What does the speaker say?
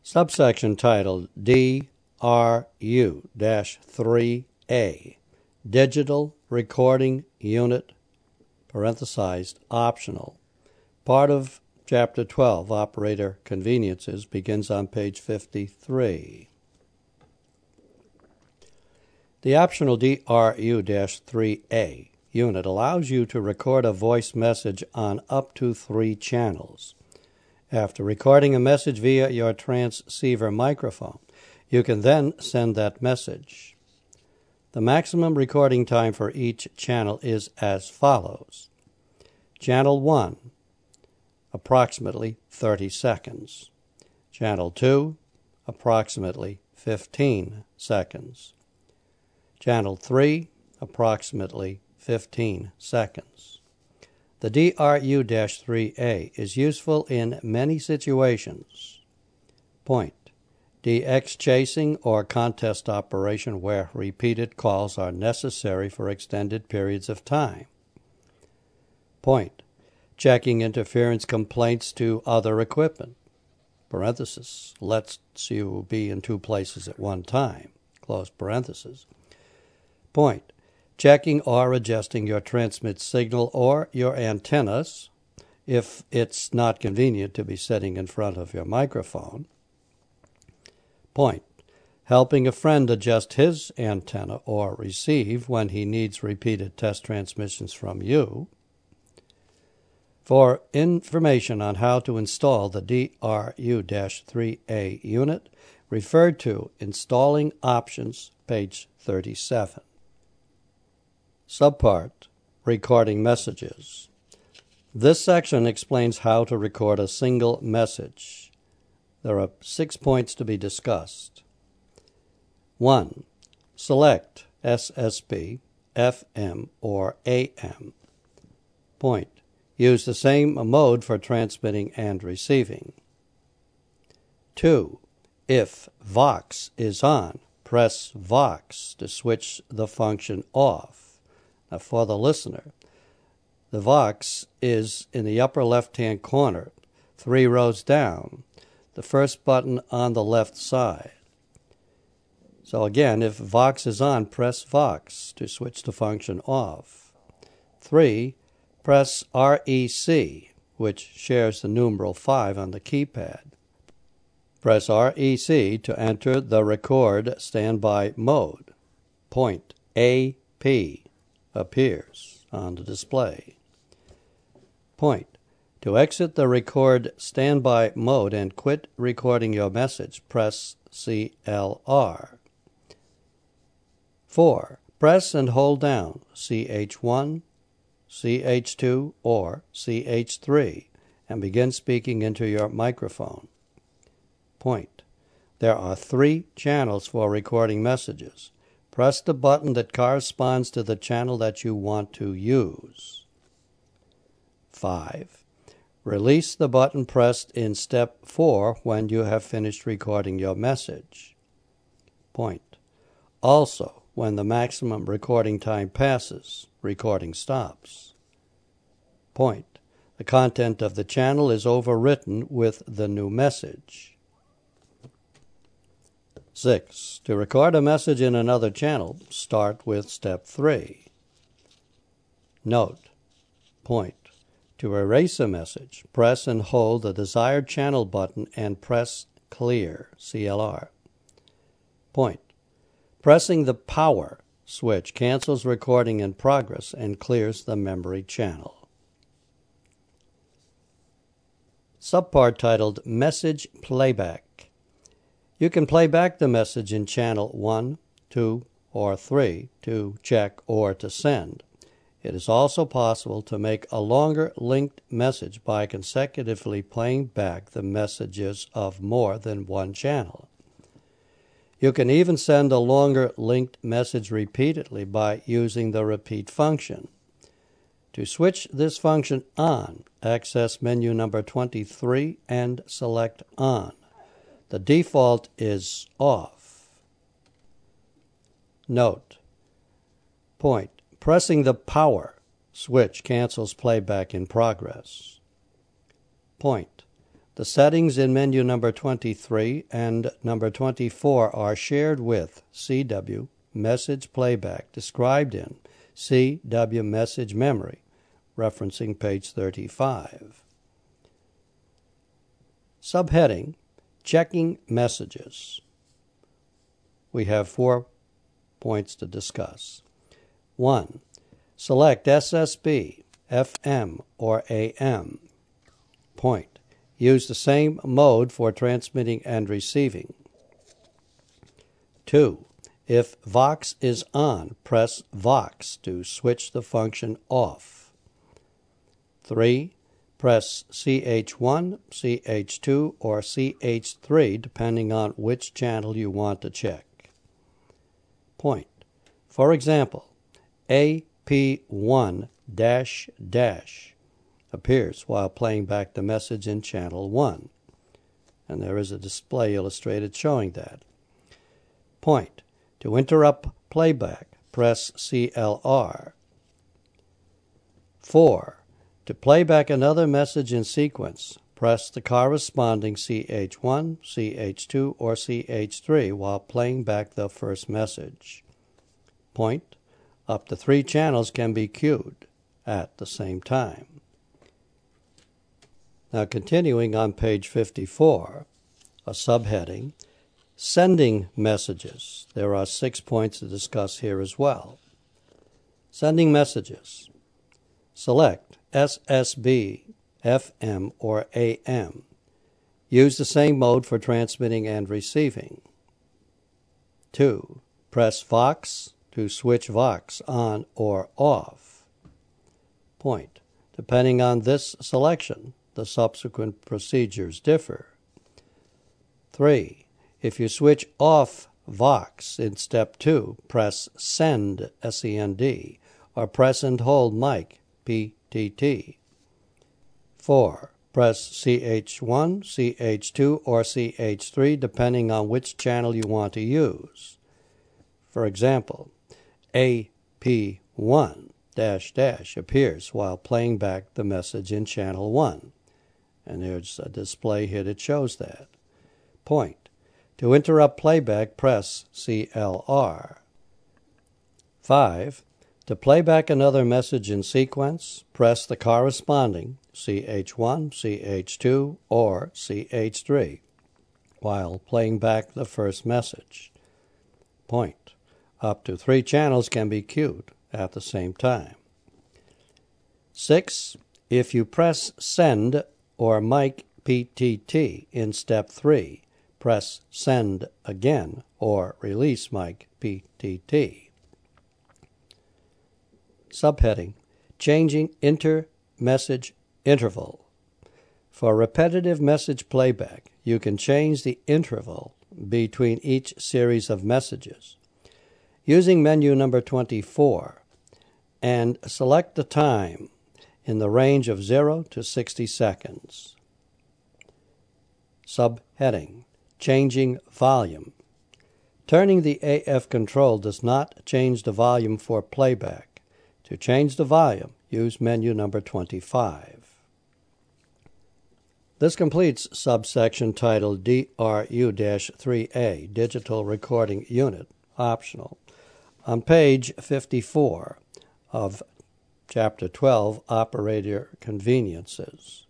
Subsection titled DRU-3A, Digital Recording Unit, parenthesized, optional. Part of Chapter 12, Operator Conveniences, begins on page 53. The optional DRU-3A unit allows you to record a voice message on up to 3 channels. After recording a message via your transceiver microphone, you can then send that message. The maximum recording time for each channel is as follows. Channel 1, approximately 30 seconds. Channel 2, approximately 15 seconds. Channel 3, approximately 15 seconds. The DRU-3A is useful in many situations. Point. DX chasing or contest operation where repeated calls are necessary for extended periods of time. Point. Checking interference complaints to other equipment. Parenthesis. Lets you be in 2 places at one time. Close parenthesis. Point. Checking or adjusting your transmit signal or your antennas if it's not convenient to be sitting in front of your microphone. Point. Helping a friend adjust his antenna or receive when he needs repeated test transmissions from you. For information on how to install the DRU-3A unit, refer to Installing Options, page 37. Subpart, Recording Messages. This section explains how to record a single message. There are 6 points to be discussed. 1. Select SSB, FM, or AM. Point. Use the same mode for transmitting and receiving. 2. If Vox is on, press Vox to switch the function off. Now for the listener, the Vox is in the upper left-hand corner, 3 rows down, the first button on the left side. So again, if Vox is on, press Vox to switch the function off. 3. Press REC, which shares the numeral 5 on the keypad. Press REC to enter the record standby mode. Point AP appears on the display. Point. To exit the record standby mode and quit recording your message, press CLR. 4. Press and hold down CH1, CH2, or CH3 and begin speaking into your microphone. Point. There are 3 channels for recording messages. Press the button that corresponds to the channel that you want to use. 5. Release the button pressed in step 4 when you have finished recording your message. Point. Also, when the maximum recording time passes, recording stops. Point. The content of the channel is overwritten with the new message. 6. To record a message in another channel, start with step 3. Note. Point. To erase a message, press and hold the desired channel button and press Clear, CLR. Point. Pressing the Power switch cancels recording in progress and clears the memory channel. Subpart titled Message Playback. You can play back the message in channel 1, 2, or 3 to check or to send. It is also possible to make a longer linked message by consecutively playing back the messages of more than one channel. You can even send a longer linked message repeatedly by using the repeat function. To switch this function on, access menu number 23 and select On. The default is off. Note. Point. Pressing the Power switch cancels playback in progress. Point. The settings in menu number 23 and number 24 are shared with CW Message Playback described in CW Message Memory, referencing page 35. Subheading, Checking Messages. We have 4 points to discuss. 1. Select SSB, FM, or AM. Point. Use the same mode for transmitting and receiving. 2. If Vox is on, press Vox to switch the function off. 3. Press CH1, CH2, or CH3 depending on which channel you want to check. Point. For example, AP1 appears while playing back the message in channel 1, and there is a display illustrated showing that. Point. To interrupt playback, press CLR. 4. To play back another message in sequence, press the corresponding CH1, CH2, or CH3 while playing back the first message. Point. Up to 3 channels can be queued at the same time. Now continuing on page 54, a subheading, Sending Messages. There are 6 points to discuss here as well. Sending Messages. Select SSB, FM, or AM. Use the same mode for transmitting and receiving. 2. Press Vox to switch Vox on or off. Point. Depending on this selection, the subsequent procedures differ. 3. If you switch off Vox in step 2, press Send, SEND, or press and hold Mic, PTT. 4. Press CH1, CH2, or CH3 depending on which channel you want to use. For example, AP1 appears while playing back the message in channel 1. And there's a display here that shows that. Point. To interrupt playback, press CLR. 5. To play back another message in sequence, press the corresponding CH1, CH2, or CH3 while playing back the first message. Point. Up to 3 channels can be queued at the same time. 6. If you press Send or Mic PTT in step 3, press Send again or release Mic PTT. Subheading, Changing Inter-Message Interval. For repetitive message playback, you can change the interval between each series of messages. Using menu number 24, and select the time in the range of 0 to 60 seconds. Subheading, Changing Volume. Turning the AF control does not change the volume for playback. To change the volume, use menu number 25. This completes subsection titled DRU-3A, Digital Recording Unit, Optional, on page 54 of Chapter 12, Operator Conveniences.